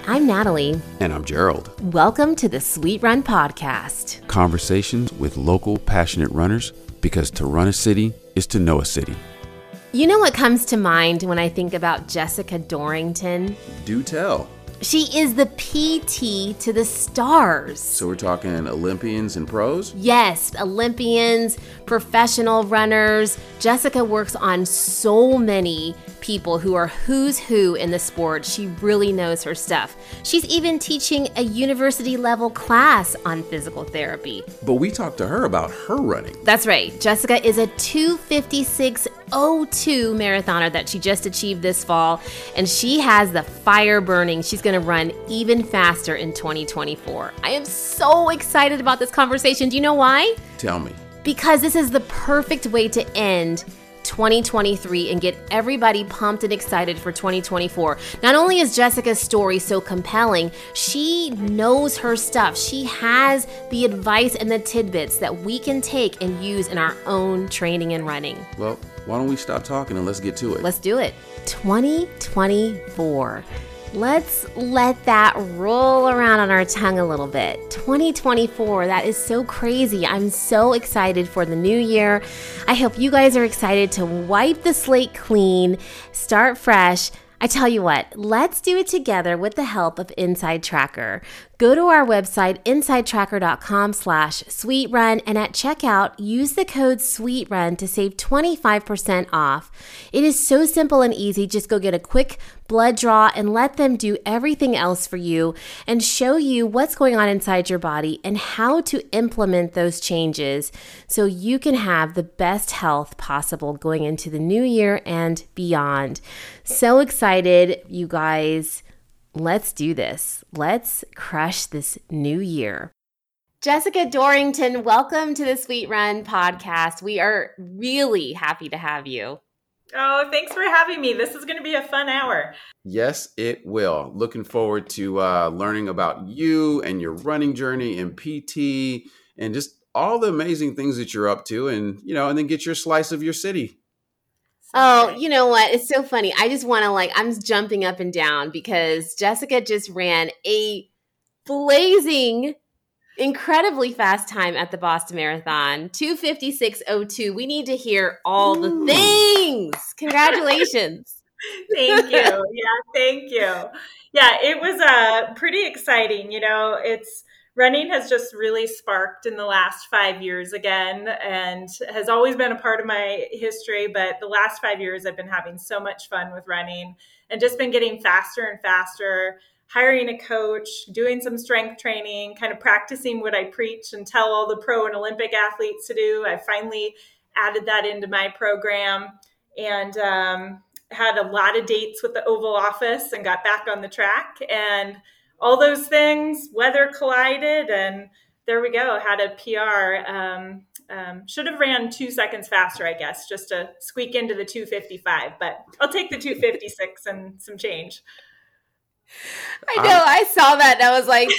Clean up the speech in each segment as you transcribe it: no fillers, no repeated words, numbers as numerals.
I'm Natalie. And I'm Gerald. Welcome to the Sweet Run Podcast. Conversations with local passionate runners, because to run a city is to know a city. You know what comes to mind when I think about Jessica Dorrington? Do tell. She is the PT to the stars. So we're talking Olympians and pros? Yes, Olympians, professional runners. Jessica works on so many people who are who's who in the sport. She really knows her stuff. She's even teaching a university level class on physical therapy. But we talked to her about her running. That's right. Jessica is a 2:56:02 marathoner that she just achieved this fall, and she has the fire burning. She's going to run even faster in 2024. I am so excited about this conversation. Do you know why? Tell me. Because this is the perfect way to end 2023 and get everybody pumped and excited for 2024. Not only is Jessica's story so compelling, she knows her stuff. She has the advice and the tidbits that we can take and use in our own training and running. Well, why don't we stop talking and let's get to it? Let's do it. 2024. Let's let that roll around on our tongue a little bit. 2024, that is so crazy. I'm so excited for the new year. I hope you guys are excited to wipe the slate clean, start fresh. I tell you what, let's do it together with the help of Inside Tracker. Go to our website, insidetracker.com/sweetrun, and at checkout, use the code SWEETRUN to save 25% off. It is so simple and easy. Just go get a quick blood draw and let them do everything else for you and show you what's going on inside your body and how to implement those changes so you can have the best health possible going into the new year and beyond. So excited, you guys. Let's do this. Let's crush this new year. Jessica Dorrington, welcome to the Sweet Run Podcast. We are really happy to have you. Oh, thanks for having me. This is going to be a fun hour. Yes, it will. Looking forward to learning about you and your running journey and PT and just all the amazing things that you're up to, and and then get your slice of your city. Oh, you know what? It's so funny. I just want to I'm jumping up and down because Jessica just ran a blazing, incredibly fast time at the Boston Marathon, 2:56:02. We need to hear all the things. Congratulations. Thank you. Yeah, thank you. Yeah, it was pretty exciting. Running has just really sparked in the last 5 years again, and has always been a part of my history. But the last 5 years, I've been having so much fun with running and just been getting faster and faster, hiring a coach, doing some strength training, kind of practicing what I preach and tell all the pro and Olympic athletes to do. I finally added that into my program and had a lot of dates with the Oval Office and got back on the track. And all those things, weather collided, and there we go. Had a PR. Should have ran 2 seconds faster, I guess, just to squeak into the 2:55. But I'll take the 2:56 and some change. I know. I saw that, and I was like,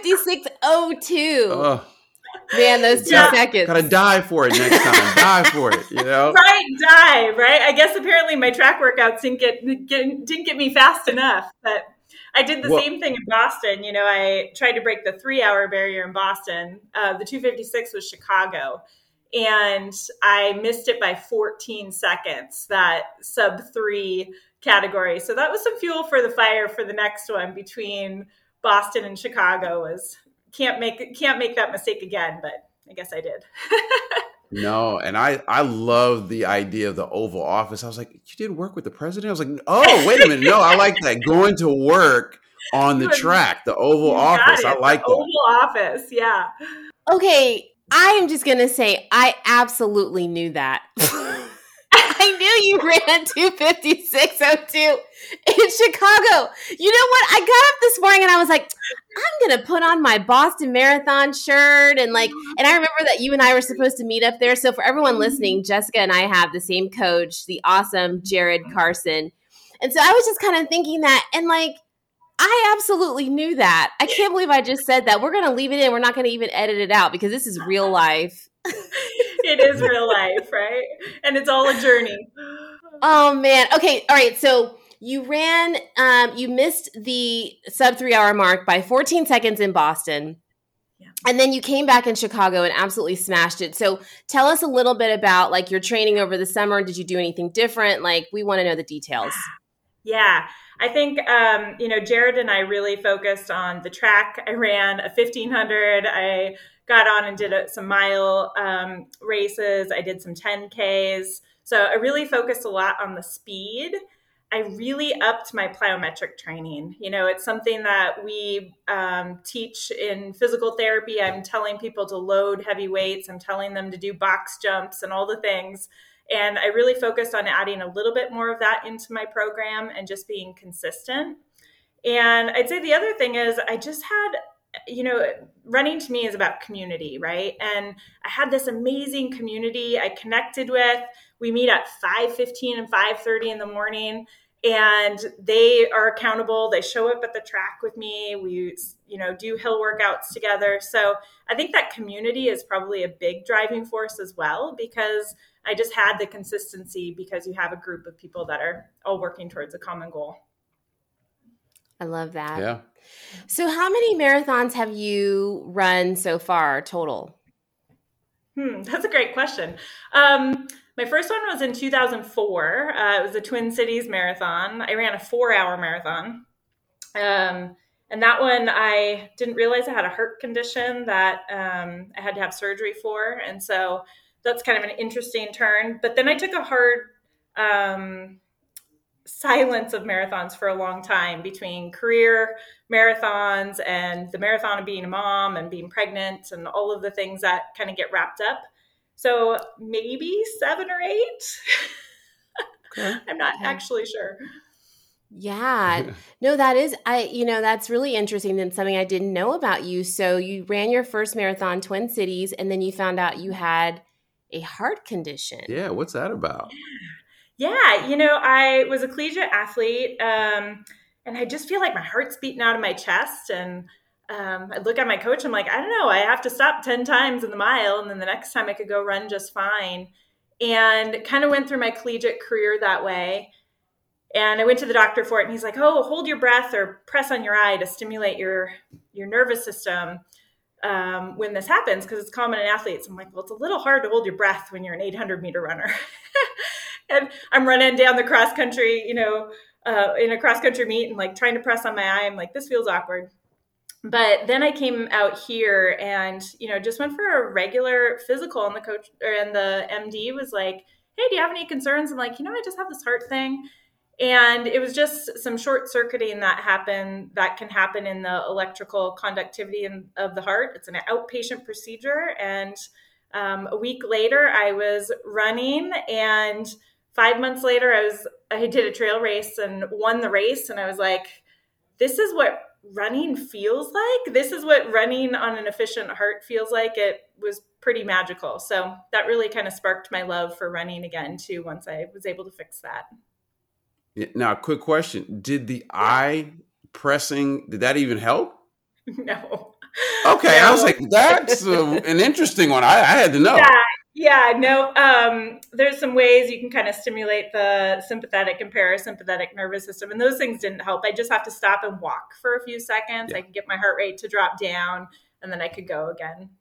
2:56:02. Man, those 2 seconds. Gotta die for it next time. Die for it, Right, die. Right. I guess apparently my track workouts didn't get me fast enough, but I did the same thing in Boston. I tried to break the 3-hour barrier in Boston. The 2:56 was Chicago, and I missed it by 14 seconds, that sub-3 category. So that was some fuel for the fire for the next one between Boston and Chicago. Can't make that mistake again, but I guess I did. No, and I love the idea of the Oval Office. I was like, you did work with the president? I was like, oh, wait a minute. No, I like that. Going to work on the track, the Oval Office. I like that. Oval Office, yeah. Okay, I am just going to say I absolutely knew that. I knew you ran 2:56:02 in Chicago. You know what? I got up this morning and I was like, I'm going to put on my Boston Marathon shirt. And I remember that you and I were supposed to meet up there. So for everyone listening, Jessica and I have the same coach, the awesome Jared Carson. And so I was just kind of thinking that, and I absolutely knew that. I can't believe I just said that. We're going to leave it in. We're not going to even edit it out because this is real life. It is real life, right? And it's all a journey. Oh, man. Okay. All right. So You ran, you missed the sub 3 hour mark by 14 seconds in Boston. Yeah. And then you came back in Chicago and absolutely smashed it. So tell us a little bit about like your training over the summer. Did you do anything different? Like we want to know the details. Yeah. I think, Jared and I really focused on the track. I ran a 1500. I got on and did some mile races. I did some 10Ks. So I really focused a lot on the speed. I really upped my plyometric training. It's something that we teach in physical therapy. I'm telling people to load heavy weights. I'm telling them to do box jumps and all the things. And I really focused on adding a little bit more of that into my program and just being consistent. And I'd say the other thing is I just had, running to me is about community, right? And I had this amazing community I connected with. We meet at 5:15 and 5:30 in the morning, and they are accountable. They show up at the track with me. We, do hill workouts together. So I think that community is probably a big driving force as well, because I just had the consistency because you have a group of people that are all working towards a common goal. I love that. Yeah. So how many marathons have you run so far total? That's a great question. My first one was in 2004. It was the Twin Cities Marathon. I ran a 4-hour marathon. And that one, I didn't realize I had a heart condition that I had to have surgery for. And so that's kind of an interesting turn. But then I took a hard silence of marathons for a long time between career marathons and the marathon of being a mom and being pregnant and all of the things that kind of get wrapped up. So maybe 7 or 8. Okay. I'm not actually sure. Yeah. No, that is, that's really interesting and something I didn't know about you. So you ran your first marathon, Twin Cities, and then you found out you had a heart condition. Yeah. What's that about? Yeah. I was a collegiate athlete, and I just feel like my heart's beating out of my chest. And I look at my coach, I'm like, I don't know, I have to stop 10 times in the mile. And then the next time I could go run just fine. And kind of went through my collegiate career that way. And I went to the doctor for it, and he's like, oh, hold your breath or press on your eye to stimulate your nervous system when this happens, because it's common in athletes. I'm like, well, it's a little hard to hold your breath when you're an 800-meter runner. And I'm running down the cross country, in a cross country meet and like trying to press on my eye. I'm like, this feels awkward. But then I came out here and, just went for a regular physical, and the coach and the MD was like, hey, do you have any concerns? I'm like, I just have this heart thing. And it was just some short circuiting that can happen in the electrical conductivity of the heart. It's an outpatient procedure. And a week later, I was running, and 5 months later, I did a trail race and won the race. And I was like, this is what running feels like. This is what running on an efficient heart feels like. It was pretty magical. So that really kind of sparked my love for running again, too, once I was able to fix that. Now, quick question. Did the eye pressing, did that even help? No. Okay. No. I was like, that's an interesting one. I had to know. Yeah, no. There's some ways you can kind of stimulate the sympathetic and parasympathetic nervous system, and those things didn't help. I just have to stop and walk for a few seconds. Yeah. I could get my heart rate to drop down, and then I could go again.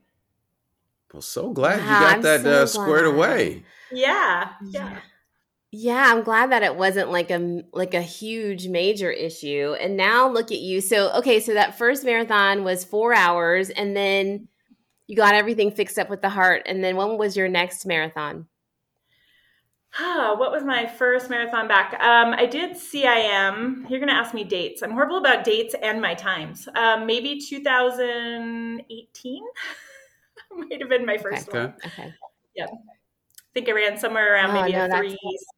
Well, so glad you got that squared away. Yeah. Yeah, I'm glad that it wasn't like a huge major issue. And now look at you. So that first marathon was 4 hours, and then you got everything fixed up with the heart. And then when was your next marathon? What was my first marathon back? I did CIM. You're going to ask me dates. I'm horrible about dates and my times. Maybe 2018 might have been my first one. Okay. Yeah. I think I ran somewhere around maybe a 3:18.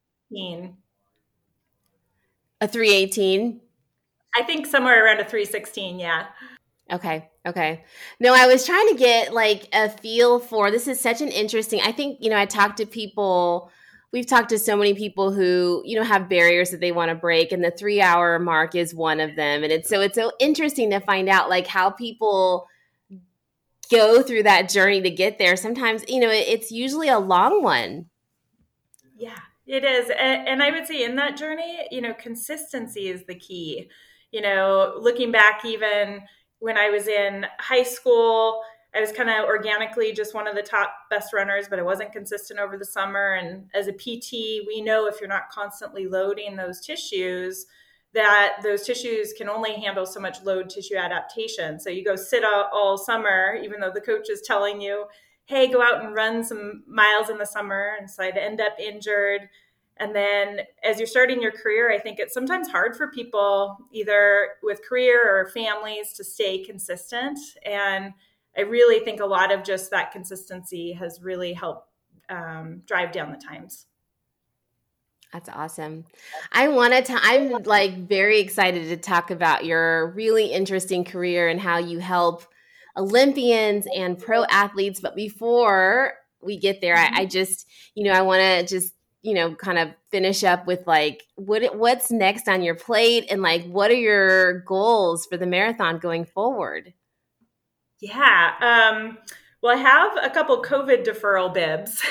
A 3:18? I think somewhere around a 3:16, yeah. Okay. No, I was trying to get like a feel for, this is such an interesting, I think, I talked to people, we've talked to so many people who, have barriers that they want to break, and the 3-hour mark is one of them. And it's so interesting to find out like how people go through that journey to get there. Sometimes, it's usually a long one. It is. And I would say in that journey, consistency is the key. Looking back, even when I was in high school, I was kind of organically just one of the top best runners, but I wasn't consistent over the summer. And as a PT, we know if you're not constantly loading those tissues, that those tissues can only handle so much load tissue adaptation. So you go sit all summer, even though the coach is telling you, hey, go out and run some miles in the summer. And so I'd end up injured. And then as you're starting your career, I think it's sometimes hard for people, either with career or families, to stay consistent. And I really think a lot of just that consistency has really helped drive down the times. That's awesome. I'm like very excited to talk about your really interesting career and how you help Olympians and pro athletes. But before we get there, I just, I want to just, kind of finish up with like, what's next on your plate, and like, what are your goals for the marathon going forward? Yeah. Well, I have a couple COVID deferral bibs.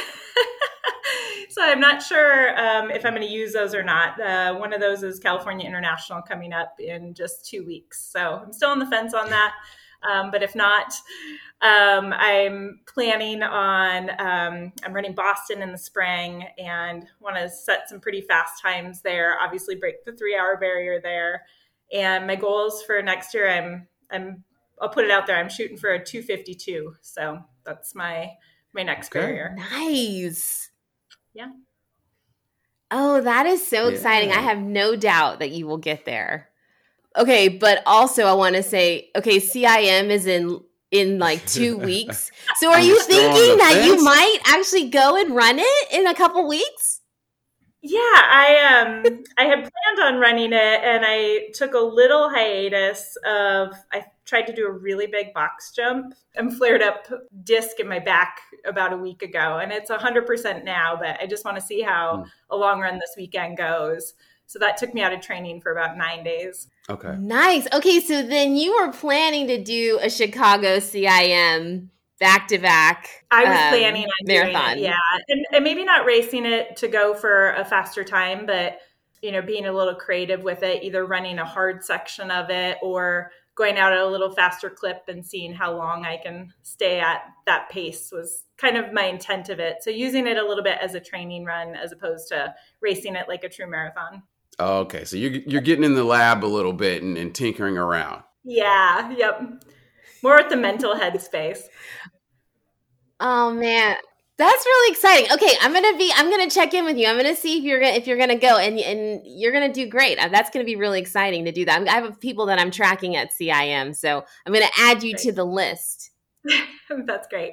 So I'm not sure if I'm going to use those or not. One of those is California International coming up in just 2 weeks. So I'm still on the fence on that. But if not, I'm planning on, I'm running Boston in the spring and want to set some pretty fast times there, obviously break the 3-hour barrier there. And my goals for next year, I'll put it out there. I'm shooting for a 2:52. So that's my next barrier. Nice. Yeah. Oh, that is so exciting. I have no doubt that you will get there. Okay, but also I want to say, CIM is in like 2 weeks. So are you thinking that you might actually go and run it in a couple weeks? Yeah, I had planned on running it, and I took a little hiatus I tried to do a really big box jump and flared up disc in my back about a week ago. And it's 100% now, but I just want to see how a long run this weekend goes. So that took me out of training for about 9 days. Okay. Nice. Okay, so then you were planning to do a Chicago CIM back-to-back. I was planning on marathon. Doing it, yeah. And maybe not racing it to go for a faster time, but being a little creative with it, either running a hard section of it or going out at a little faster clip and seeing how long I can stay at that pace was kind of my intent of it. So using it a little bit as a training run as opposed to racing it like a true marathon. Okay, so you're getting in the lab a little bit and tinkering around. Yeah, yep. More at the mental headspace. Oh man, that's really exciting. Okay, I'm gonna check in with you. I'm gonna see if you're gonna go, and you're gonna do great. That's gonna be really exciting to do that. I have people that I'm tracking at CIM, so I'm gonna add you to the list. That's great.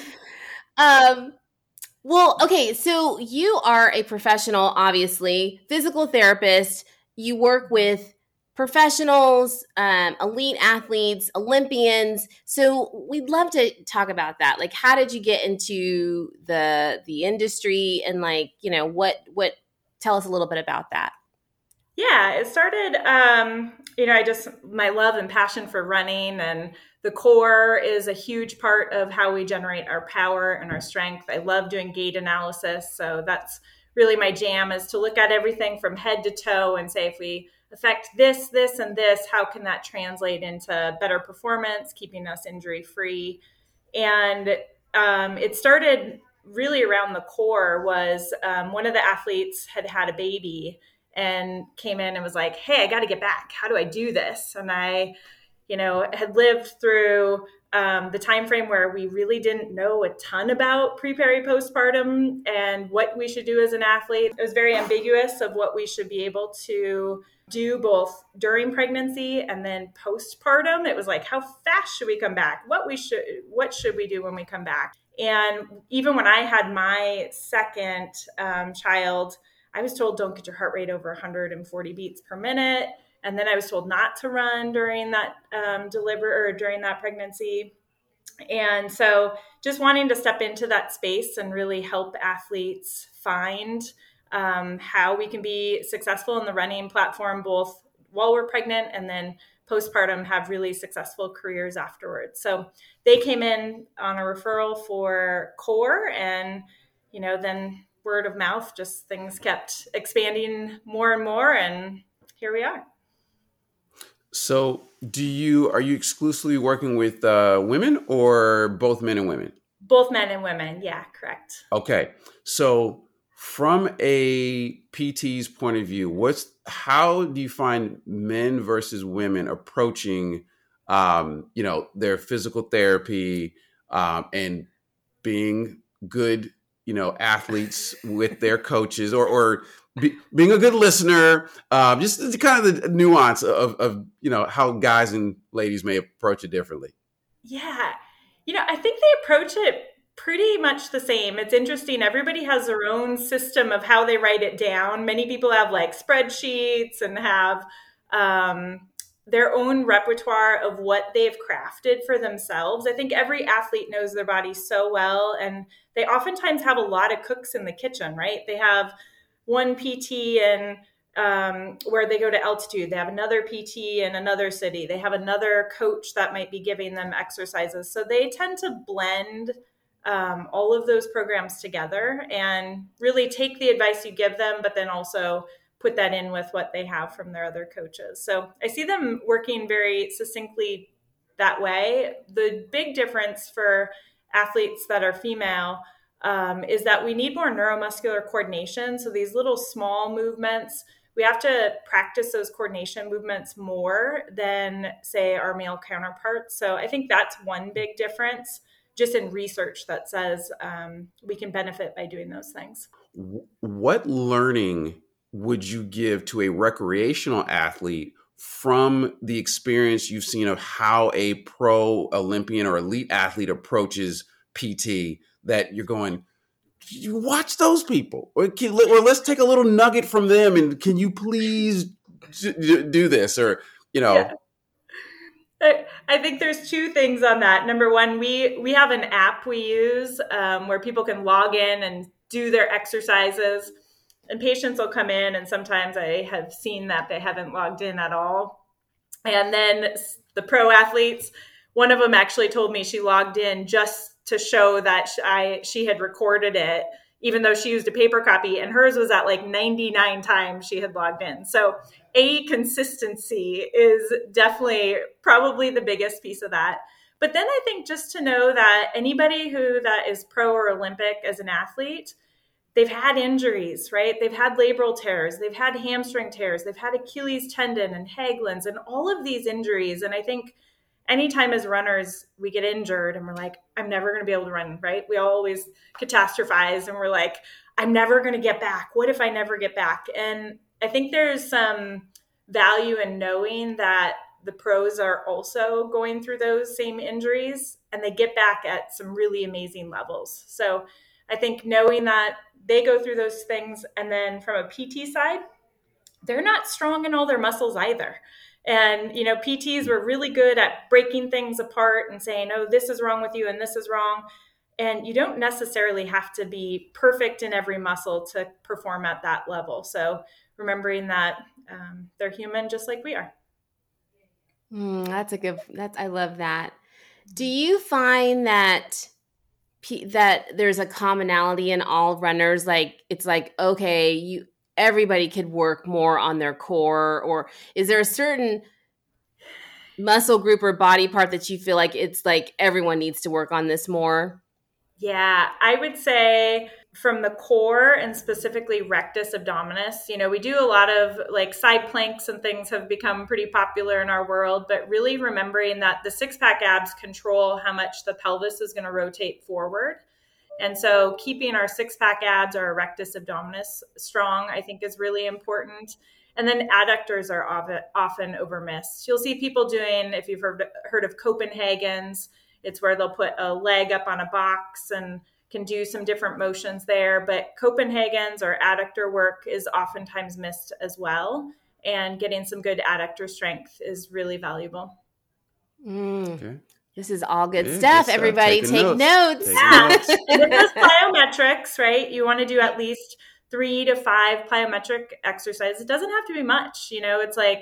Well, okay, so you are a professional, obviously, physical therapist. You work with professionals, elite athletes, Olympians. So we'd love to talk about that. Like, how did you get into the industry, and like, what tell us a little bit about that. Yeah, it started, my love and passion for running, and the core is a huge part of how we generate our power and our strength. I love doing gait analysis. So that's really my jam, is to look at everything from head to toe and say, if we affect this, this, and this, how can that translate into better performance, keeping us injury free? And it started really around the core was one of the athletes had a baby and came in and was like, hey, I got to get back. How do I do this? And I, had lived through the time frame where we really didn't know a ton about pre-peri postpartum and what we should do as an athlete. It was very ambiguous of what we should be able to do both during pregnancy and then postpartum. It was like, how fast should we come back? What should we do when we come back? And even when I had my second child, I was told, don't get your heart rate over 140 beats per minute. And then I was told not to run during that during that pregnancy. And so just wanting to step into that space and really help athletes find how we can be successful in the running platform, both while we're pregnant and then postpartum, have really successful careers afterwards. So they came in on a referral for CORE, and then word of mouth, just things kept expanding more and more. And here we are. So are you exclusively working with women or both men and women? Both men and women. Yeah, correct. Okay. So from a PT's point of view, how do you find men versus women approaching, their physical therapy, and being good, athletes with their coaches, or being a good listener, just kind of the nuance of how guys and ladies may approach it differently? Yeah. I think they approach it pretty much the same. It's interesting. Everybody has their own system of how they write it down. Many people have like spreadsheets and have their own repertoire of what they've crafted for themselves. I think every athlete knows their body so well, and they oftentimes have a lot of cooks in the kitchen, right? They have one PT and where they go to altitude. They have another PT in another city. They have another coach that might be giving them exercises. So they tend to blend all of those programs together and really take the advice you give them, but then also put that in with what they have from their other coaches. So I see them working very succinctly that way. The big difference for athletes that are female is that we need more neuromuscular coordination. So these little small movements, we have to practice those coordination movements more than, say, our male counterparts. So I think that's one big difference just in research that says we can benefit by doing those things. What learning would you give to a recreational athlete from the experience you've seen of how a pro Olympian or elite athlete approaches PT that you're going, you watch those people, or let's take a little nugget from them, and can you please do this? Or, Yeah. I think there's two things on that. Number one, we have an app we use where people can log in and do their exercises, and patients will come in, and sometimes I have seen that they haven't logged in at all. And then the pro athletes, one of them actually told me she logged in just to show that she had recorded it, even though she used a paper copy, and hers was at like 99 times she had logged in. So consistency is definitely probably the biggest piece of that. But then I think just to know that anybody that is pro or Olympic as an athlete, they've had injuries, right? They've had labral tears, they've had hamstring tears, they've had Achilles tendon and Haglund's and all of these injuries. And I think anytime as runners we get injured and we're like, I'm never going to be able to run, right? We always catastrophize and we're like, I'm never going to get back. What if I never get back? And I think there's some value in knowing that the pros are also going through those same injuries and they get back at some really amazing levels. So I think knowing that they go through those things, and then from a PT side, they're not strong in all their muscles either. And, PTs were really good at breaking things apart and saying, oh, this is wrong with you and this is wrong. And you don't necessarily have to be perfect in every muscle to perform at that level. So remembering that they're human just like we are. I love that. Do you find that there's a commonality in all runners? Like, it's like, okay, everybody could work more on their core, or is there a certain muscle group or body part that you feel like it's like everyone needs to work on this more? Yeah, I would say from the core and specifically rectus abdominis, we do a lot of like side planks and things have become pretty popular in our world, but really remembering that the six-pack abs control how much the pelvis is going to rotate forward. And so keeping our six-pack abs or our rectus abdominis strong, I think, is really important. And then adductors are often overmissed. You'll see people doing, if you've heard of Copenhagen's, it's where they'll put a leg up on a box and can do some different motions there. But Copenhagen's or adductor work is oftentimes missed as well. And getting some good adductor strength is really valuable. Okay. This is all good stuff. Everybody take notes. Yeah. This is plyometrics, right? You want to do at least 3 to 5 plyometric exercises. It doesn't have to be much. It's like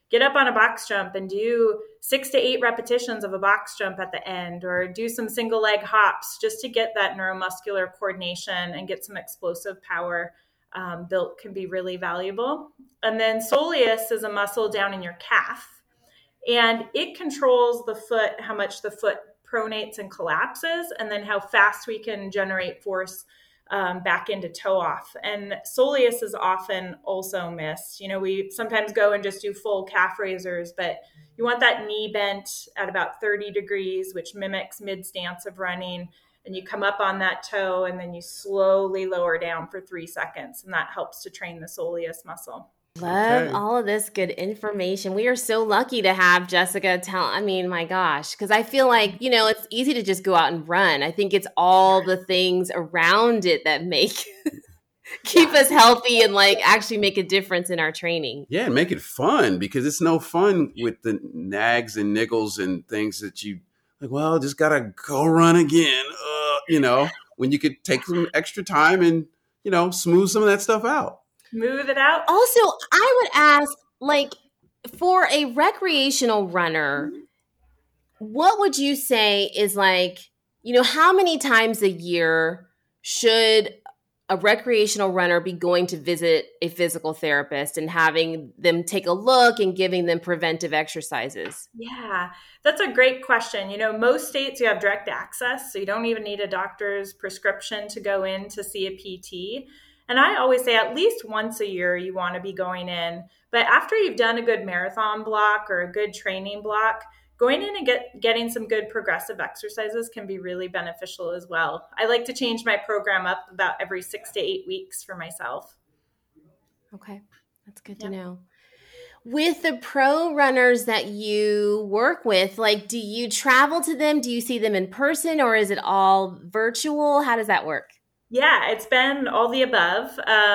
get up on a box jump and do 6 to 8 repetitions of a box jump at the end, or do some single leg hops just to get that neuromuscular coordination and get some explosive power built can be really valuable. And then soleus is a muscle down in your calf, and it controls the foot, how much the foot pronates and collapses, and then how fast we can generate force back into toe off. And soleus is often also missed. We sometimes go and just do full calf raisers, but you want that knee bent at about 30 degrees, which mimics mid stance of running. And you come up on that toe and then you slowly lower down for 3 seconds. And that helps to train the soleus muscle. Love all of this good information. We are so lucky to have Jessica my gosh, because I feel like, it's easy to just go out and run. I think it's all the things around it that keep us healthy and actually make a difference in our training. Yeah, and make it fun, because it's no fun with the nags and niggles and things that you just got to go run again, when you could take some extra time and, smooth some of that stuff out. Smooth it out. Also, I would ask, for a recreational runner, what would you say is how many times a year should a recreational runner be going to visit a physical therapist and having them take a look and giving them preventive exercises? Yeah, that's a great question. Most states you have direct access, so you don't even need a doctor's prescription to go in to see a PT. And I always say at least once a year you want to be going in. But after you've done a good marathon block or a good training block, going in and getting some good progressive exercises can be really beneficial as well. I like to change my program up about every 6 to 8 weeks for myself. Okay, that's good to know. With the pro runners that you work with, do you travel to them? Do you see them in person, or is it all virtual? How does that work? Yeah, it's been all the above.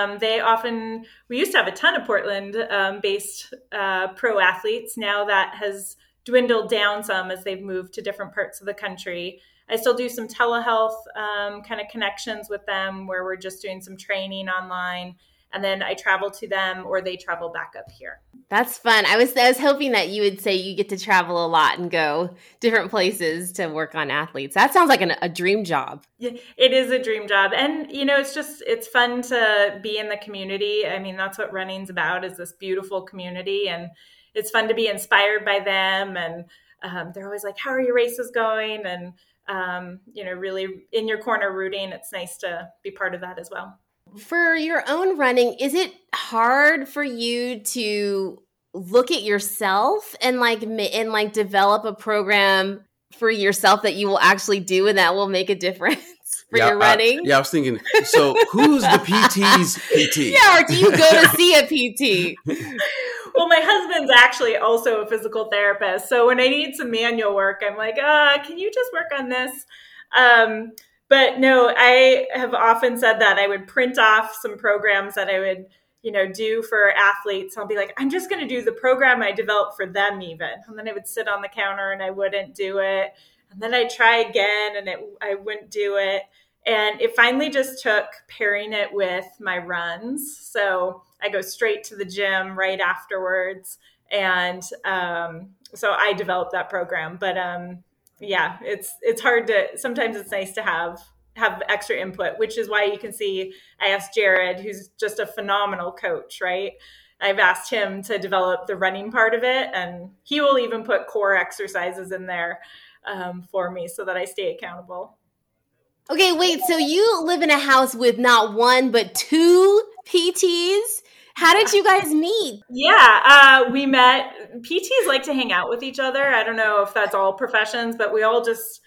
We used to have a ton of Portland-based pro athletes. Now that has dwindled down some as they've moved to different parts of the country. I still do some telehealth kind of connections with them where we're just doing some training online. And then I travel to them or they travel back up here. That's fun. I was hoping that you would say you get to travel a lot and go different places to work on athletes. That sounds like a dream job. Yeah, it is a dream job. And, it's fun to be in the community. I mean, that's what running's about, is this beautiful community. And it's fun to be inspired by them. And they're always like, how are your races going? And, really in your corner rooting. It's nice to be part of that as well. For your own running, is it hard for you to look at yourself and develop a program for yourself that you will actually do and that will make a difference for your running? I was thinking, so who's the PT's PT? Yeah, or do you go to see a PT? Well, my husband's actually also a physical therapist. So when I need some manual work, I'm like, can you just work on this? But no, I have often said that I would print off some programs that I would, do for athletes. I'll be like, I'm just going to do the program I developed for them even. And then I would sit on the counter and I wouldn't do it. And then I'd try again and I wouldn't do it. And it finally just took pairing it with my runs. So I go straight to the gym right afterwards. And so I developed that program. But yeah, it's hard sometimes it's nice to have extra input, which is why you can see I asked Jared, who's just a phenomenal coach, right? I've asked him to develop the running part of it, and he will even put core exercises in there for me so that I stay accountable. Okay, wait, so you live in a house with not one, but 2 PTs? How did you guys meet? Yeah, we met. PTs like to hang out with each other. I don't know if that's all professions, but we all just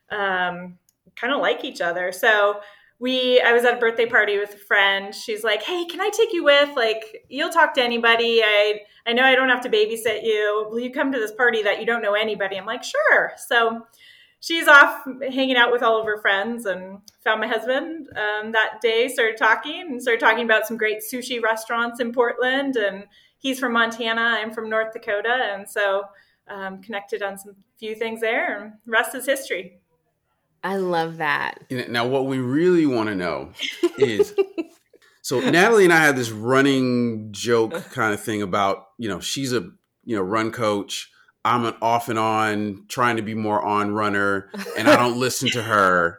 kind of like each other. So I was at a birthday party with a friend. She's like, hey, can I take you with? You'll talk to anybody. I know I don't have to babysit you. Will you come to this party that you don't know anybody? I'm like, sure. So she's off hanging out with all of her friends and found my husband that day, started talking about some great sushi restaurants in Portland. And he's from Montana. I'm from North Dakota. And so connected on some few things there, and the rest is history. I love that. Now, what we really want to know is, so Natalie and I had this running joke kind of thing about, she's a run coach. I'm an off and on, trying to be more on runner, and I don't listen to her.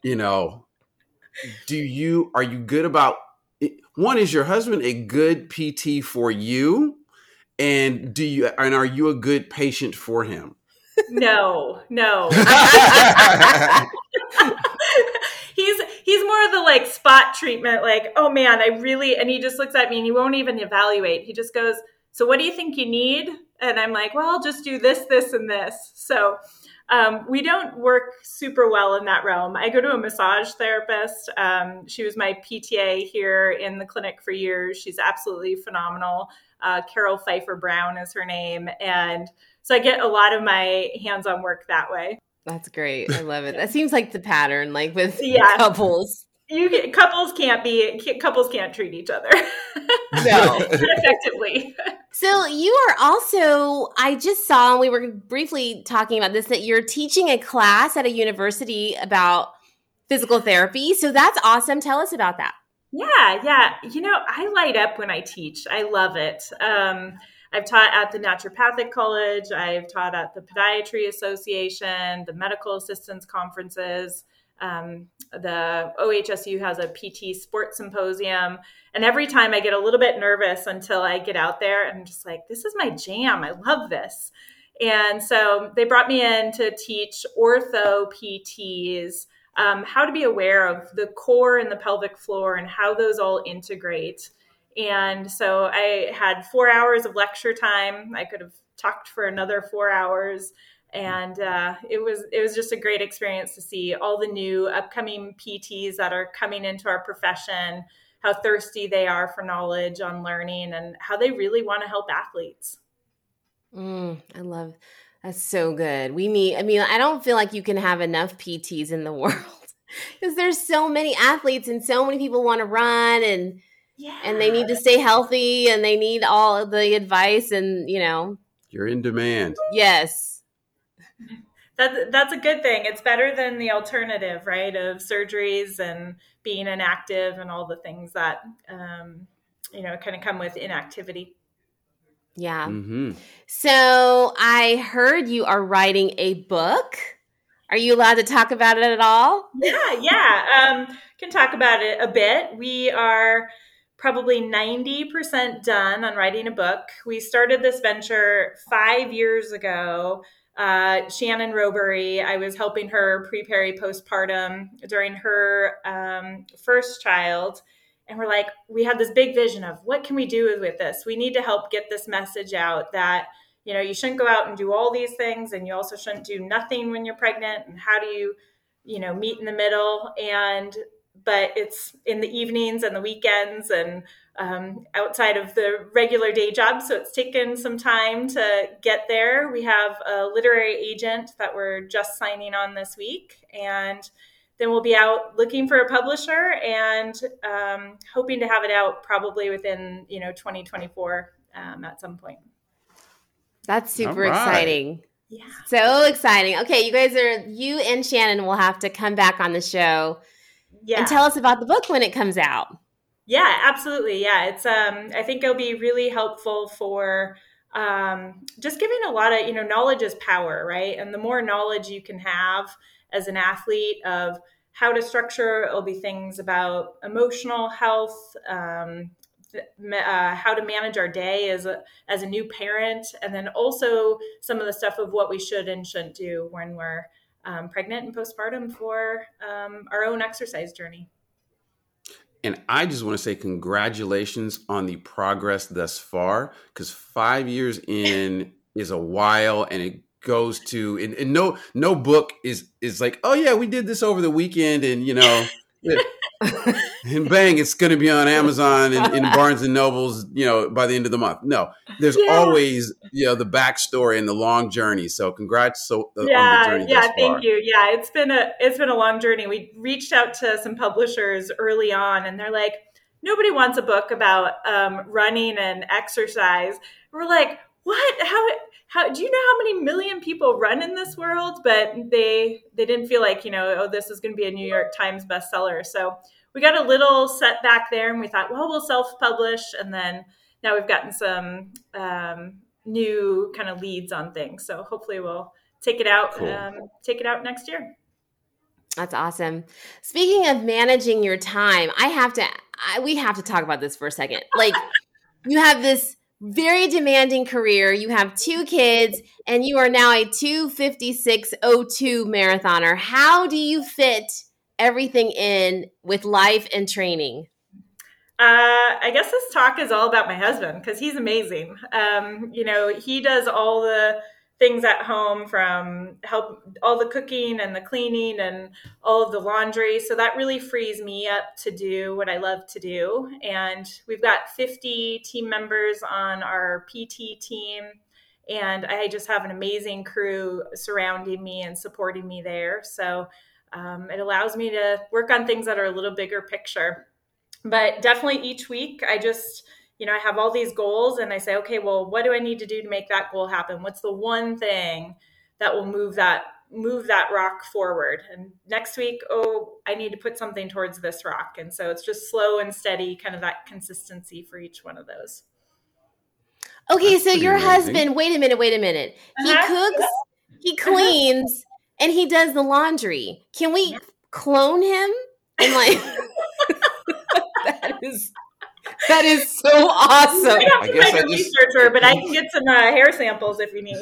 Are you good about it? One, is your husband a good PT for you? And are you a good patient for him? No. He's more of the like spot treatment, like, oh man, and he just looks at me and he won't even evaluate. He just goes, so what do you think you need? And I'm like, well, I'll just do this, this, and this. So we don't work super well in that realm. I go to a massage therapist. She was my PTA here in the clinic for years. She's absolutely phenomenal. Carol Pfeiffer Brown is her name. And so I get a lot of my hands-on work that way. That's great. I love it. That seems like the pattern, like with couples. Couples can't treat each other. No. Effectively. So you are also, I just saw, and we were briefly talking about this, that you're teaching a class at a university about physical therapy. So that's awesome. Tell us about that. Yeah. I light up when I teach. I love it. I've taught at the Naturopathic College. I've taught at the Podiatry Association, the Medical Assistants Conferences. The OHSU has a PT Sports Symposium. And every time I get a little bit nervous until I get out there, and I'm just like, this is my jam. I love this. And so they brought me in to teach ortho PTs how to be aware of the core and the pelvic floor and how those all integrate. And so I had 4 hours of lecture time. I could have talked for another 4 hours. And it was just a great experience to see all the new upcoming PTs that are coming into our profession, how thirsty they are for knowledge on learning and how they really want to help athletes. I love that's so good. I don't feel like you can have enough PTs in the world because there's so many athletes and so many people want to run and they need to stay healthy and they need all of the advice and, You're in demand. Yes. That's a good thing. It's better than the alternative, right, of surgeries and being inactive and all the things that, kind of come with inactivity. Yeah. Mm-hmm. So I heard you are writing a book. Are you allowed to talk about it at all? Yeah. Can talk about it a bit. We are probably 90% done on writing a book. We started this venture 5 years ago. Shannon Robury, I was helping her pre-peri postpartum during her first child. And we're like, we had this big vision of what can we do with this? We need to help get this message out that, you shouldn't go out and do all these things. And you also shouldn't do nothing when you're pregnant. And how do you, meet in the middle? But it's in the evenings and the weekends and outside of the regular day job. So it's taken some time to get there. We have a literary agent that we're just signing on this week. And then we'll be out looking for a publisher and hoping to have it out probably within, 2024 at some point. That's super exciting. Yeah. So exciting. Okay, you and Shannon will have to come back on the show and tell us about the book when it comes out. Yeah, absolutely. Yeah, it's I think it'll be really helpful for just giving a lot of, knowledge is power, right? And the more knowledge you can have as an athlete of how to structure, it'll be things about emotional health, how to manage our day as a new parent, and then also some of the stuff of what we should and shouldn't do when we're pregnant and postpartum for our own exercise journey. And I just want to say congratulations on the progress thus far, because 5 years in is a while, and it goes to and no book is like, oh yeah, we did this over the weekend, and and bang, it's going to be on Amazon and in Barnes and Nobles, by the end of the month. No, there's always, the backstory and the long journey. So congrats on the journey thus far. Thank you. Yeah, it's been a long journey. We reached out to some publishers early on, and they're like, nobody wants a book about running and exercise. We're like, what? How do you know how many million people run in this world? But they didn't feel like, this is going to be a New York Times bestseller. So we got a little setback there, and we thought, well, we'll self-publish. And then now we've gotten some new kind of leads on things. So hopefully we'll take it out, next year. That's awesome. Speaking of managing your time, we have to talk about this for a second. Like, you have this very demanding career. You have 2 kids, and you are now a 2:56:02 marathoner. How do you fit everything in with life and training? I guess this talk is all about my husband because he's amazing. He does all the things at home, from all the cooking and the cleaning and all of the laundry. So that really frees me up to do what I love to do. And we've got 50 team members on our PT team. And I just have an amazing crew surrounding me and supporting me there. So it allows me to work on things that are a little bigger picture. But definitely each week, I just, I have all these goals and I say, okay, well, what do I need to do to make that goal happen? What's the one thing that will move that rock forward? And next week, I need to put something towards this rock. And so it's just slow and steady, kind of that consistency for each one of those. Okay, so your husband, wait a minute. He cooks, he cleans, and he does the laundry. Can we clone him? And like... That is so awesome. I have to find a researcher, but I can get some hair samples if you need.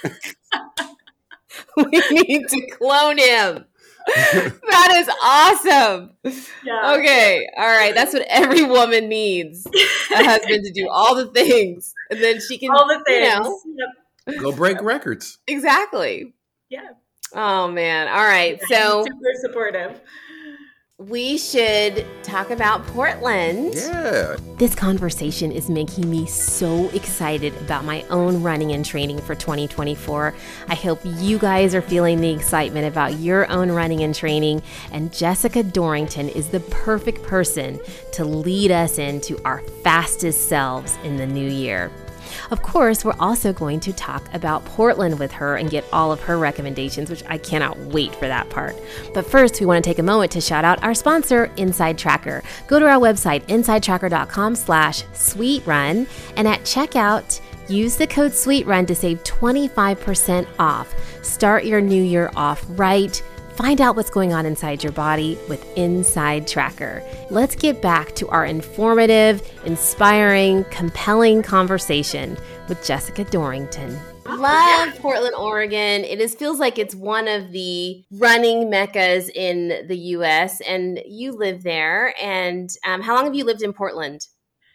We need to clone him. That is awesome. Yeah. Okay. All right. That's what every woman needs. A husband to do all the things. And then she can all the things. Go break records. Exactly. Yeah. Oh man. All right. So super supportive. We should talk about Portland. Yeah. This conversation is making me so excited about my own running and training for 2024. I hope you guys are feeling the excitement about your own running and training. And Jessica Dorrington is the perfect person to lead us into our fastest selves in the new year. Of course, we're also going to talk about Portland with her and get all of her recommendations, which I cannot wait for that part. But first, we want to take a moment to shout out our sponsor, Inside Tracker. Go to our website, insidetracker.com/sweetrun, and at checkout, use the code SWEETRUN to save 25% off. Start your new year off right. Find out what's going on inside your body with Inside Tracker. Let's get back to our informative, inspiring, compelling conversation with Jessica Dorrington. Love Portland, Oregon. It feels like it's one of the running meccas in the U.S., and you live there. And how long have you lived in Portland?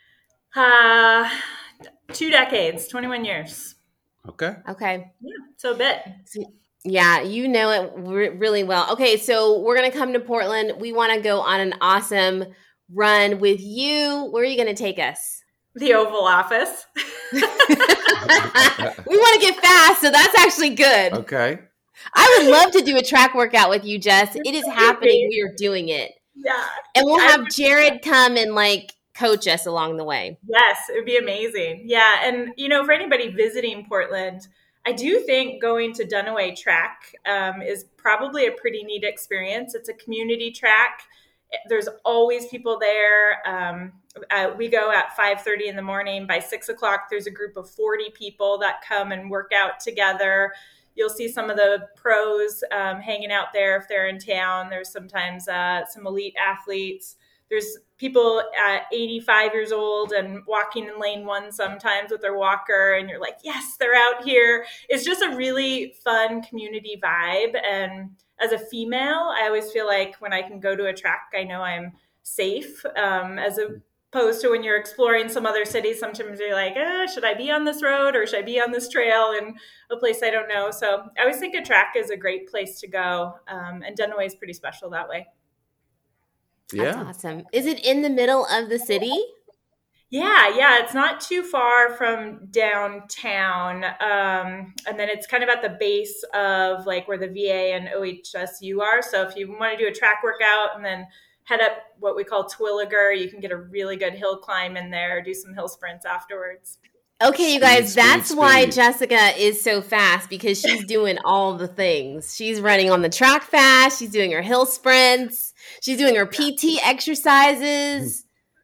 2 decades, 21 years. Okay. Yeah, so a bit. Yeah, you know it really well. Okay, so we're going to come to Portland. We want to go on an awesome run with you. Where are you going to take us? The Oval Office. We want to get fast, so that's actually good. Okay. I would love to do a track workout with you, Jess. It is happening. We are doing it. Yeah. And we'll have Jared come and coach us along the way. Yes, it would be amazing. Yeah, and for anybody visiting Portland, I do think going to Dunaway Track is probably a pretty neat experience. It's a community track. There's always people there. We go at 5:30 in the morning. By 6 o'clock, there's a group of 40 people that come and work out together. You'll see some of the pros hanging out there if they're in town. There's sometimes some elite athletes. There's people at 85 years old and walking in lane 1 sometimes with their walker, and you're like, yes, they're out here. It's just a really fun community vibe. And as a female, I always feel like when I can go to a track, I know I'm safe, as opposed to when you're exploring some other cities. Sometimes you're like, should I be on this road or should I be on this trail in a place I don't know? So I always think a track is a great place to go. And Dunaway is pretty special that way. Yeah. That's awesome. Is it in the middle of the city? Yeah. It's not too far from downtown. And then it's kind of at the base of where the VA and OHSU are. So if you want to do a track workout and then head up what we call Twilliger, you can get a really good hill climb in there, do some hill sprints afterwards. Okay, you guys, that's why Jessica is so fast, because she's doing all the things. She's running on the track fast. She's doing her hill sprints. She's doing her PT exercises.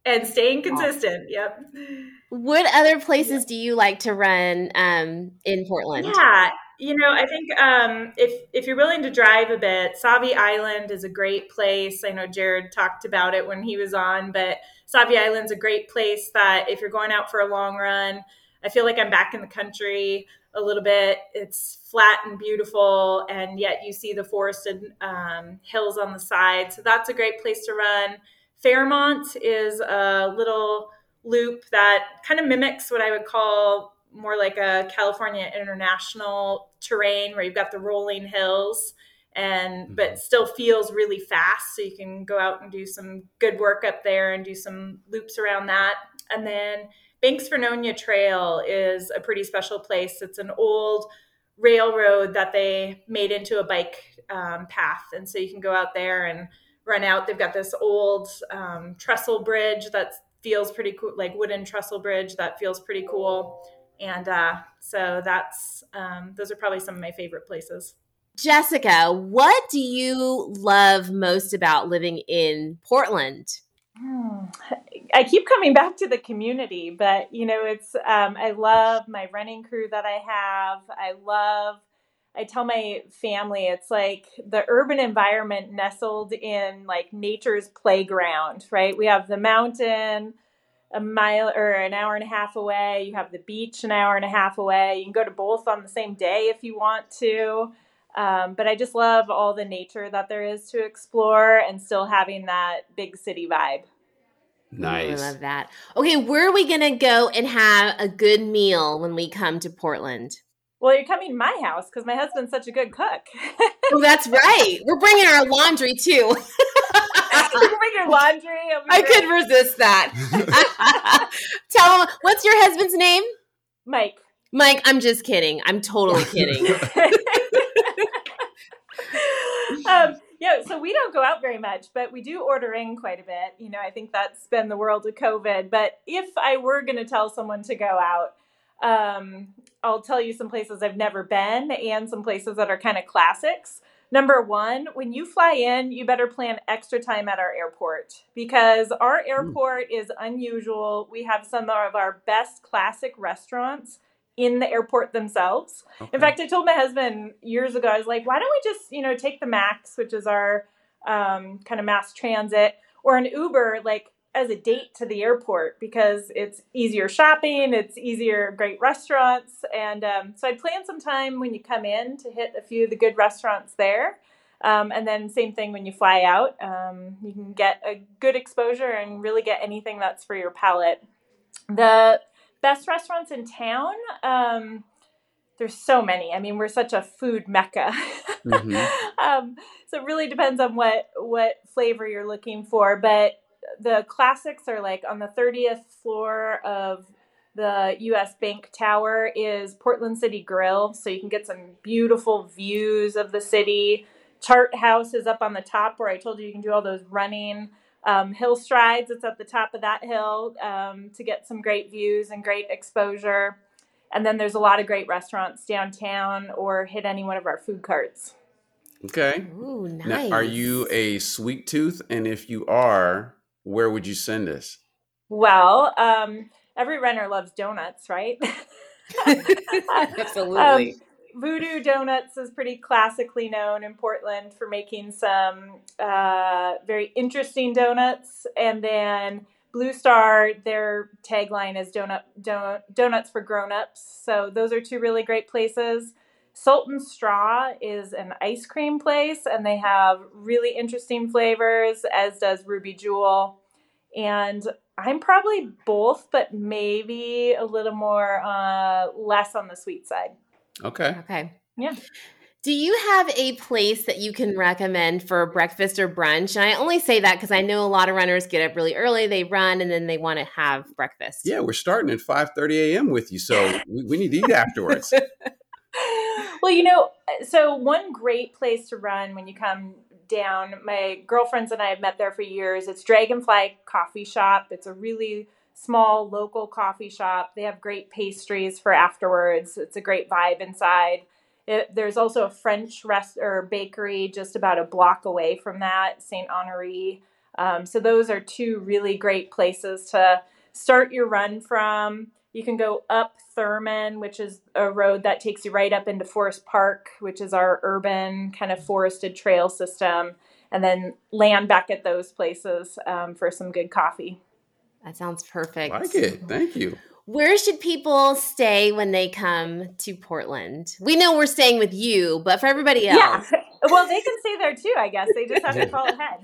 and staying consistent. Yep. What other places do you like to run in Portland? Yeah, I think if you're willing to drive a bit, Sauvie Island is a great place. I know Jared talked about it when he was on, but Sauvie Island's a great place that if you're going out for a long run, I feel like I'm back in the country a little bit. It's flat and beautiful, and yet you see the forested hills on the side. So that's a great place to run. Fairmont is a little loop that kind of mimics what I would call more like a California international terrain, where you've got the rolling hills but still feels really fast. So you can go out and do some good work up there and do some loops around that. And then Banks Vernonia Trail is a pretty special place. It's an old railroad that they made into a bike path. And so you can go out there and run out. They've got this old trestle bridge that feels pretty cool, like wooden trestle bridge that feels pretty cool. And so that's those are probably some of my favorite places. Jessica, what do you love most about living in Portland? I keep coming back to the community, but it's I love my running crew that I have. I tell my family it's like the urban environment nestled in like nature's playground, right? We have the mountain a mile or an hour and a half away. You have the beach an hour and a half away. You can go to both on the same day if you want to. But I just love all the nature that there is to explore and still having that big city vibe. Nice. I love that. Okay, where are we going to go and have a good meal when we come to Portland? Well, you're coming to my house because my husband's such a good cook. Oh, that's right. We're bringing our laundry, too. You can bring your laundry. I could resist that. Tell him, what's your husband's name? Mike. Mike, I'm just kidding. I'm totally kidding. So we don't go out very much, but we do order in quite a bit. I think that's been the world of COVID. But if I were going to tell someone to go out, I'll tell you some places I've never been and some places that are kind of classics. Number one, when you fly in, you better plan extra time at our airport because our airport is unusual. We have some of our best classic restaurants in the airport themselves. Okay. In fact, I told my husband years ago, I was like, why don't we just, take the MAX, which is our kind of mass transit, or an Uber, like as a date to the airport because it's easier shopping, it's easier, great restaurants. And so I'd plan some time when you come in to hit a few of the good restaurants there. And then same thing when you fly out, you can get a good exposure and really get anything that's for your palate. The best restaurants in town, there's so many. I mean, we're such a food mecca. Mm-hmm. So it really depends on what flavor you're looking for. But the classics are like on the 30th floor of the U.S. Bank Tower is Portland City Grill. So you can get some beautiful views of the city. Chart House is up on the top where I told you can do all those running hill strides. It's at the top of that hill to get some great views and great exposure. And then there's a lot of great restaurants downtown or hit any one of our food carts. Okay. Ooh, nice. Now, are you a sweet tooth? And if you are, where would you send us? Well, every runner loves donuts, right? Absolutely. Voodoo Donuts is pretty classically known in Portland for making some very interesting donuts. And then Blue Star, their tagline is donuts for grown-ups. So those are two really great places. Sultan Straw is an ice cream place, and they have really interesting flavors, as does Ruby Jewel. And I'm probably both, but maybe a little more less on the sweet side. Okay. Yeah. Do you have a place that you can recommend for breakfast or brunch? And I only say that because I know a lot of runners get up really early, they run, and then they want to have breakfast. Yeah, we're starting at 5:30 a.m. with you, so we need to eat afterwards. Well, so one great place to run when you come down, my girlfriends and I have met there for years. It's Dragonfly Coffee Shop. It's a really small local coffee shop. They have great pastries for afterwards. It's a great vibe inside. There's also a French bakery just about a block away from that, St. Honoré. So those are two really great places to start your run from. You can go up Thurman, which is a road that takes you right up into Forest Park, which is our urban kind of forested trail system, and then land back at those places for some good coffee. That sounds perfect. I like it. Thank you. Where should people stay when they come to Portland? We know we're staying with you, but for everybody else. Yeah. Well, they can stay there too, I guess. They just have to call ahead.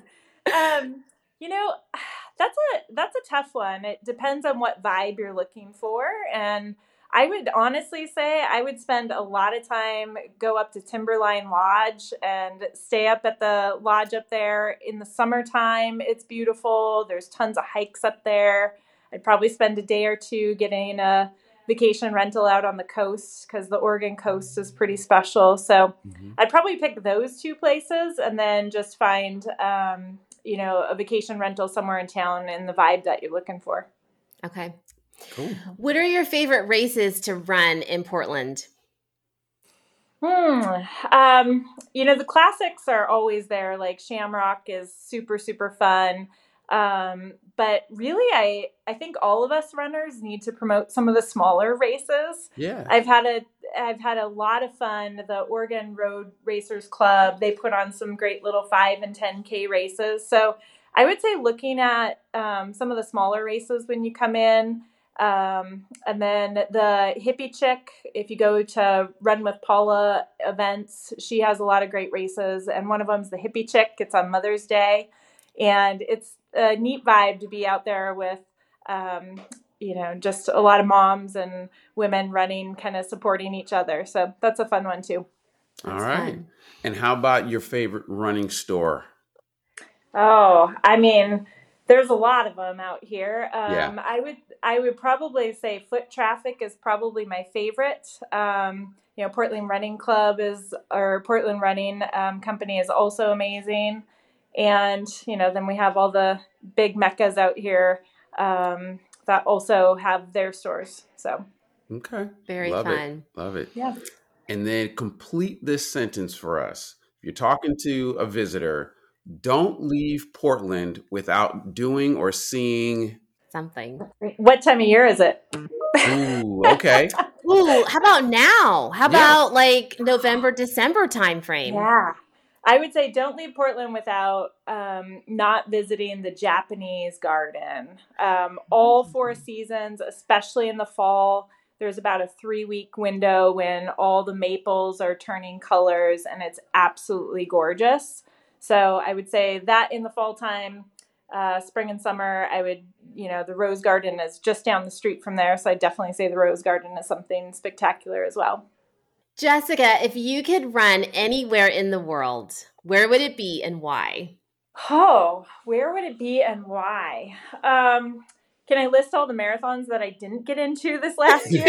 That's a tough one. It depends on what vibe you're looking for. And I would honestly say I would spend a lot of time, go up to Timberline Lodge and stay up at the lodge up there. In the summertime, it's beautiful. There's tons of hikes up there. I'd probably spend a day or two getting a vacation rental out on the coast because the Oregon coast is pretty special. So I'd probably pick those two places and then just find, a vacation rental somewhere in town and the vibe that you're looking for. Okay. Cool. What are your favorite races to run in Portland? The classics are always there. Like Shamrock is super, super fun. But really, I think all of us runners need to promote some of the smaller races. Yeah. I've had a lot of fun. The Oregon Road Racers Club, they put on some great little 5 and 10K races. So I would say looking at some of the smaller races when you come in. And then the Hippie Chick, if you go to Run with Paula events, she has a lot of great races. And one of them's the Hippie Chick. It's on Mother's Day. And it's a neat vibe to be out there with, just a lot of moms and women running, kind of supporting each other. So that's a fun one too. All right. Fun. And how about your favorite running store? Oh, I mean, there's a lot of them out here. I would probably say Foot Traffic is probably my favorite. Portland Running Club Portland Running Company is also amazing. And, then we have all the big meccas out here that also have their stores. So. Okay. Very fun. Love it. Yeah. And then complete this sentence for us. If you're talking to a visitor, don't leave Portland without doing or seeing something. What time of year is it? Ooh, okay. Ooh, how about now? How about like November, December timeframe? Yeah. I would say don't leave Portland without not visiting the Japanese garden. All 4 seasons, especially in the fall, there's about a 3-week window when all the maples are turning colors and it's absolutely gorgeous. So I would say that in the fall time, spring and summer, the Rose Garden is just down the street from there. So I definitely say the Rose Garden is something spectacular as well. Jessica, if you could run anywhere in the world, where would it be and why? Oh, where would it be and why? Can I list all the marathons that I didn't get into this last year?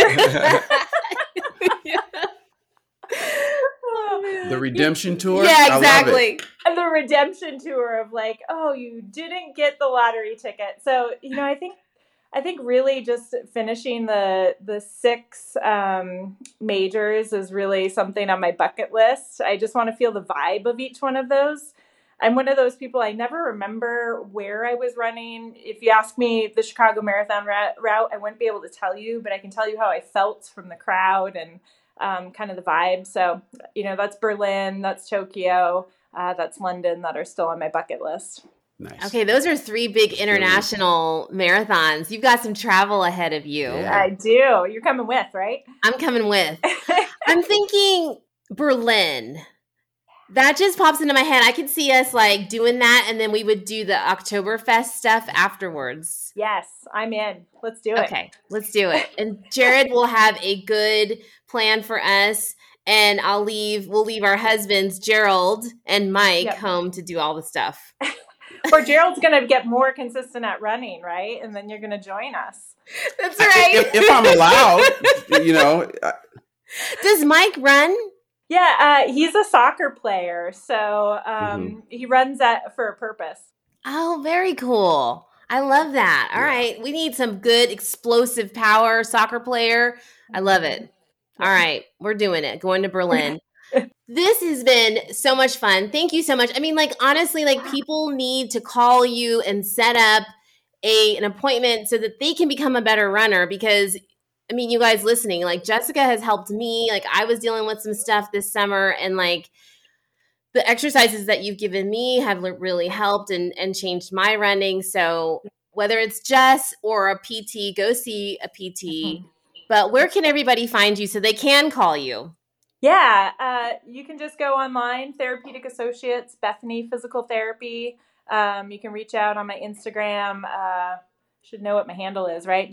The redemption tour? Yeah, exactly. And the redemption tour of like, oh, you didn't get the lottery ticket. So, I think really just finishing the 6 majors is really something on my bucket list. I just want to feel the vibe of each one of those. I'm one of those people, I never remember where I was running. If you ask me the Chicago Marathon route, I wouldn't be able to tell you, but I can tell you how I felt from the crowd and kind of the vibe. So, that's Berlin, that's Tokyo, that's London that are still on my bucket list. Nice. Okay, those are 3 big international marathons. You've got some travel ahead of you. Yeah. I do. You're coming with, right? I'm coming with. I'm thinking Berlin. That just pops into my head. I could see us like doing that, and then we would do the Oktoberfest stuff afterwards. Yes, I'm in. Let's do it. Okay, let's do it. And Jared will have a good plan for us, and we'll leave our husbands, Gerald and Mike, home to do all the stuff. Or Gerald's going to get more consistent at running, right? And then you're going to join us. That's right. If I'm allowed, Does Mike run? Yeah, he's a soccer player. So he runs for a purpose. Oh, very cool. I love that. All right. We need some good explosive power soccer player. I love it. All right. We're doing it. Going to Berlin. This has been so much fun. Thank you so much. I mean, like, honestly, like, people need to call you and set up an appointment so that they can become a better runner because, I mean, you guys listening, like, Jessica has helped me. Like, I was dealing with some stuff this summer, and, like, the exercises that you've given me have really helped and changed my running. So whether it's Jess or a PT, go see a PT. But where can everybody find you so they can call you? Yeah, you can just go online, Therapeutic Associates, Bethany Physical Therapy. You can reach out on my Instagram. Should know what my handle is, right?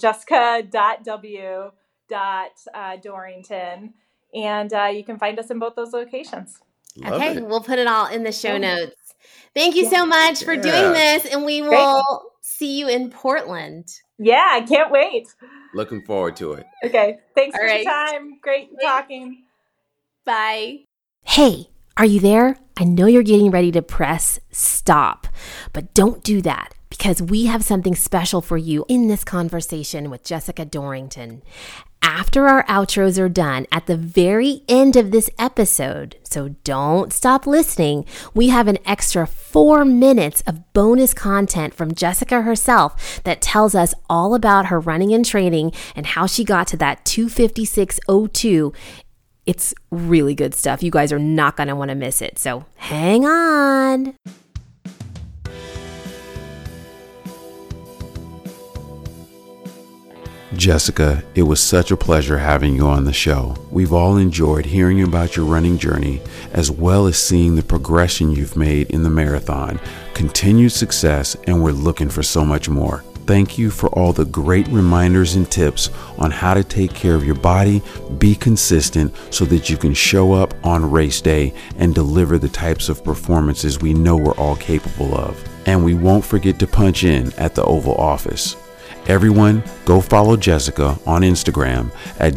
Jessica.w.Dorrington. And you can find us in both those locations. Love Okay, it. we'll put it all in the show notes. Thank you so much for doing this, and we will see you in Portland. Yeah, I can't wait. Looking forward to it. Okay, thanks for your time. Great talking. Bye. Hey, are you there? I know you're getting ready to press stop, but don't do that because we have something special for you in this conversation with Jessica Dorrington. After our outros are done at the very end of this episode, so don't stop listening, we have an extra 4 minutes of bonus content from Jessica herself that tells us all about her running and training and how she got to that 2:56:02. It's really good stuff. You guys are not going to want to miss it. So hang on. Jessica, it was such a pleasure having you on the show. We've all enjoyed hearing about your running journey, as well as seeing the progression you've made in the marathon, continued success, and we're looking for so much more. Thank you for all the great reminders and tips on how to take care of your body, be consistent so that you can show up on race day and deliver the types of performances we know we're all capable of. And we won't forget to punch in at the Oval Office. Everyone, go follow Jessica on Instagram at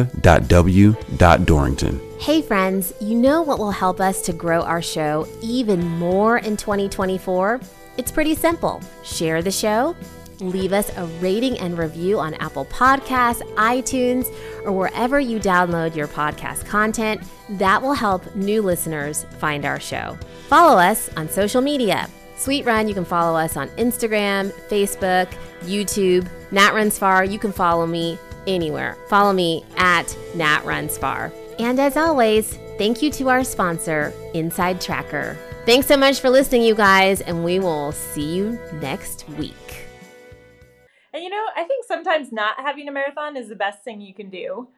jessica.w.dorrington. Hey friends, you know what will help us to grow our show even more in 2024? It's pretty simple. Share the show, leave us a rating and review on Apple Podcasts, iTunes, or wherever you download your podcast content. That will help new listeners find our show. Follow us on social media. Sweet Run, you can follow us on Instagram, Facebook, YouTube. Nat Runs Far, you can follow me anywhere. Follow me at Nat Runs Far. And as always, thank you to our sponsor, Inside Tracker. Thanks so much for listening, you guys, and we will see you next week. And you know, I think sometimes not having a marathon is the best thing you can do.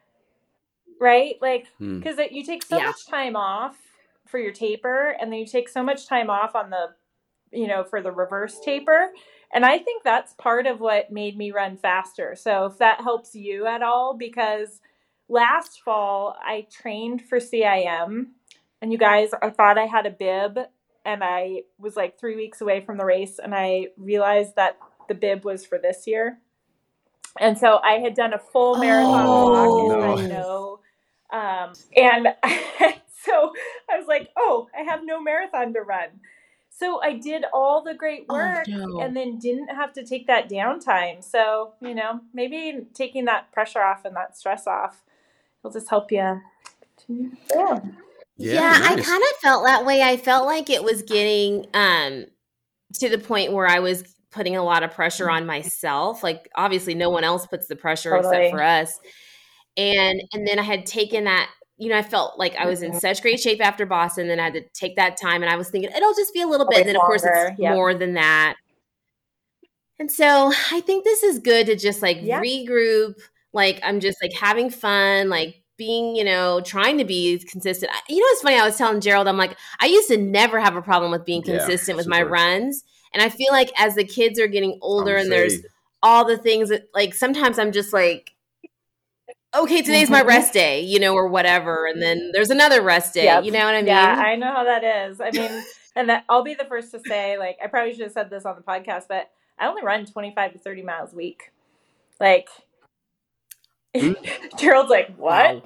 Right? Like, because you take so much time off for your taper, and then you take so much time off on the, for the reverse taper. And I think that's part of what made me run faster. So if that helps you at all, because last fall I trained for CIM, and you guys, I thought I had a bib, and I was like 3 weeks away from the race, and I realized that the bib was for this year. And so I had done a full marathon walk, and I know. And so I was like, I have no marathon to run. So I did all the great work and then didn't have to take that downtime. So, maybe taking that pressure off and that stress off will just help you. Yeah, nice. I kind of felt that way. I felt like it was getting to the point where I was putting a lot of pressure on myself. Like, obviously no one else puts the pressure except for us. And then I had taken that, I felt like I was in such great shape after Boston, then I had to take that time, and I was thinking it'll just be a little bit. And then of course it's more than that. And so I think this is good to just regroup. Like, I'm just like having fun, like being, trying to be consistent. It's funny. I was telling Gerald, I'm like, I used to never have a problem with being consistent with my runs. And I feel like as the kids are getting older and there's all the things that, like, sometimes I'm just like, okay, today's my rest day, or whatever. And then there's another rest day. You know what I mean? Yeah, I know how that is. I mean, and I'll be the first to say, like, I probably should have said this on the podcast, but I only run 25 to 30 miles a week. Like, Gerald's like, what? Wow.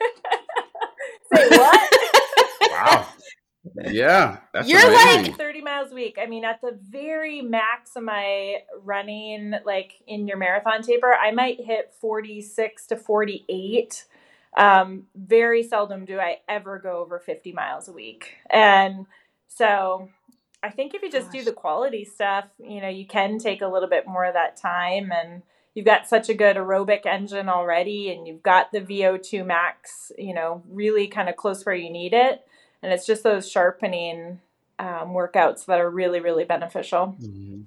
Say what? Wow. Yeah, that's You're amazing. like 30 miles a week. I mean, at the very max of my running, like in your marathon taper, I might hit 46 to 48. Very seldom do I ever go over 50 miles a week. And so I think if you just do the quality stuff, you can take a little bit more of that time, and you've got such a good aerobic engine already, and you've got the VO2 max, really kind of close where you need it. And it's just those sharpening workouts that are really, really beneficial. Mm-hmm.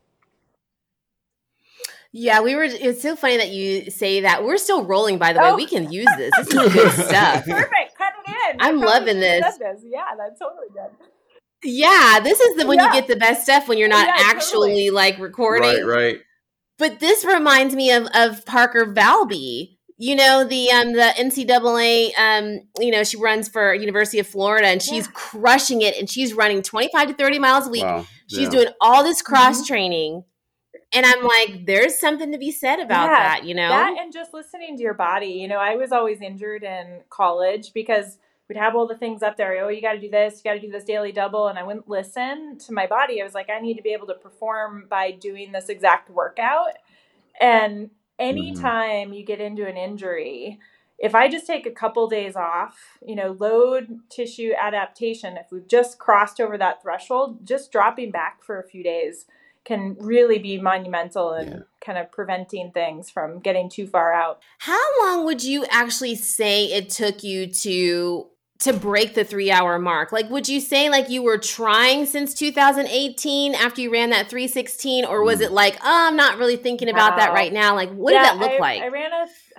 Yeah, it's so funny that you say that. We're still rolling, by the way. We can use this. This is good stuff. Perfect. Cut it in. I'm loving this. Yeah, that's totally good. Yeah, this is when you get the best stuff, when you're not actually like recording. Right. But this reminds me of Parker Valby. The NCAA, she runs for University of Florida, and she's crushing it, and she's running 25 to 30 miles a week. Wow. She's doing all this cross training. And I'm like, there's something to be said about that, That and just listening to your body. I was always injured in college because we'd have all the things up there. Oh, you got to do this. You got to do this daily double. And I wouldn't listen to my body. I was like, I need to be able to perform by doing this exact workout. And anytime you get into an injury, if I just take a couple days off, load tissue adaptation, if we've just crossed over that threshold, just dropping back for a few days can really be monumental in kind of preventing things from getting too far out. How long would you actually say it took you to break the 3-hour mark? Like, would you say like you were trying since 2018 after you ran that 3:16, or was it like, I'm not really thinking about that right now? Like, what did that look like? I ran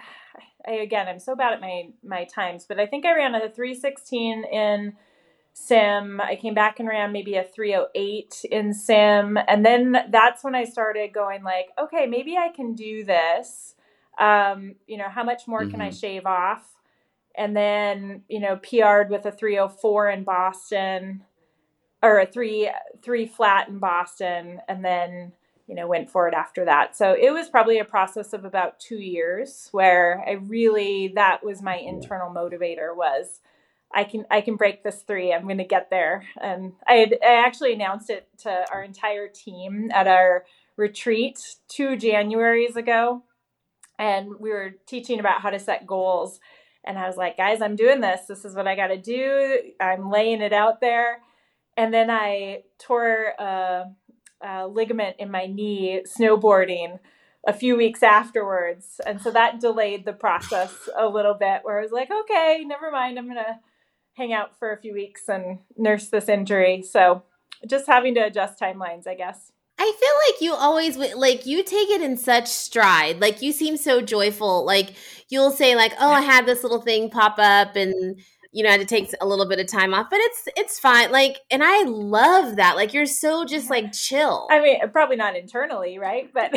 again, I'm so bad at my times, but I think I ran a 3:16 in sim. I came back and ran maybe a 3:08 in sim. And then that's when I started going like, okay, maybe I can do this. How much more can I shave off? And then, PR'd with a 3:04 in Boston, or a 3 flat in Boston. And then, went for it after that. So it was probably a process of about 2 years where that was my internal motivator, was I can break this 3. I'm going to get there. And I actually announced it to our entire team at our retreat 2 Januaries ago. And we were teaching about how to set goals. And I was like, guys, I'm doing this. This is what I got to do. I'm laying it out there. And then I tore a ligament in my knee snowboarding a few weeks afterwards. And so that delayed the process a little bit, where I was like, okay, never mind. I'm going to hang out for a few weeks and nurse this injury. So just having to adjust timelines, I guess. I feel like you always, like, you take it in such stride. Like, you seem so joyful. Like, you'll say like, oh, I had this little thing pop up and, I had to take a little bit of time off, but it's fine. Like, and I love that. Like, you're so just like chill. I mean, probably not internally, right? But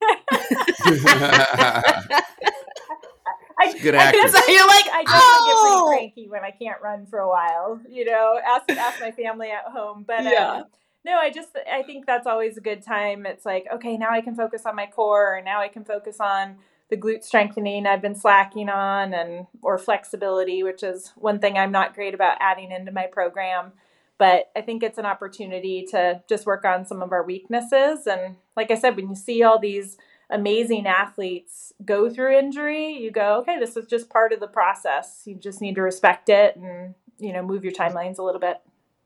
good acting. So you're like, I just get pretty cranky when I can't run for a while. Ask my family at home. But no, I think that's always a good time. It's like, okay, now I can focus on my core, or now I can focus on the glute strengthening I've been slacking on, or flexibility, which is one thing I'm not great about adding into my program. But I think it's an opportunity to just work on some of our weaknesses. And like I said, when you see all these amazing athletes go through injury, you go, okay, this is just part of the process. You just need to respect it and, move your timelines a little bit.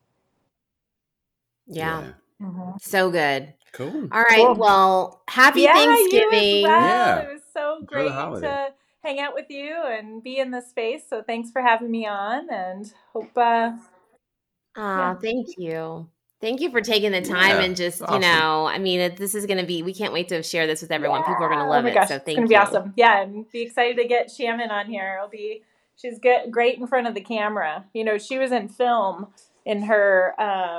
Yeah. So good. Cool. All right. Cool. Well, happy Thanksgiving. You as well. Yeah. It was so great to hang out with you and be in this space. So thanks for having me on, and hope. Thank you. Thank you for taking the time and just, awesome. This is going to be, we can't wait to share this with everyone. People are going to love it. So thank you. It's going to be awesome. Yeah. And be excited to get Shannon on here. She's great in front of the camera. She was in film in her,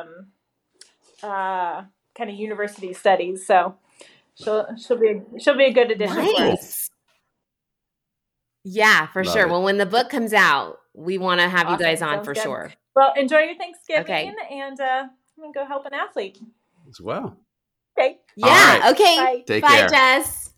kind of university studies. So she'll be a good addition for us. Yeah, for sure. Well, when the book comes out, we want to have you guys on for sure. Well, enjoy your Thanksgiving, and I'm going to go help an athlete. As well. Okay. Yeah. Right. Okay. Bye. Take Bye, care. Jess.